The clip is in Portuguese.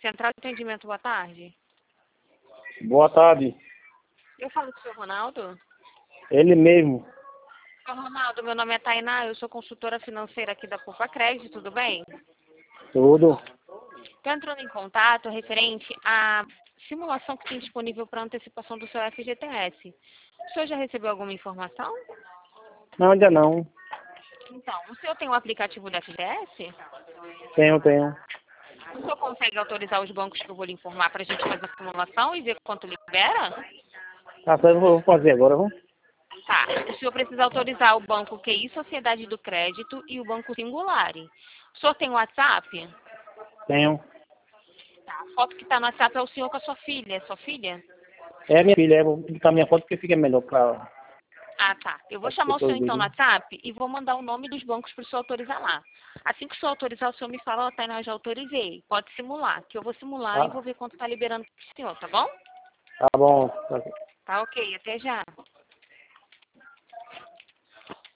Central de Atendimento, boa tarde. Boa tarde. Eu falo com o senhor Ronaldo? Ele mesmo. Senhor Ronaldo, meu nome é Tainá, eu sou consultora financeira aqui da Poupa Crédito, tudo bem? Tudo. Estou entrando em contato referente à simulação que tem disponível para antecipação do seu FGTS. O senhor já recebeu alguma informação? Não, ainda não. Então, o senhor tem o aplicativo do FGTS? Tenho. O senhor consegue autorizar os bancos que eu vou lhe informar para a gente fazer a simulação e ver quanto libera? Tá certo, eu vou fazer agora, vamos? Tá. O senhor precisa autorizar o banco QI Sociedade do Crédito e o banco Singulare. O senhor tem WhatsApp? Tenho. Tá. A foto que está no WhatsApp é o senhor com a sua filha. É sua filha? É minha filha, vou clicar minha foto porque fica melhor pra Ah, tá. Eu vou as chamar o senhor pessoas então no verem. WhatsApp e vou mandar o nome dos bancos para o senhor autorizar lá. Assim que o senhor autorizar, o senhor me fala, ó, Tainá, eu já autorizei. Pode simular, que eu vou simular e vou Tá, ver quanto está liberando para o senhor, tá bom? tá bom. Tá ok, até já.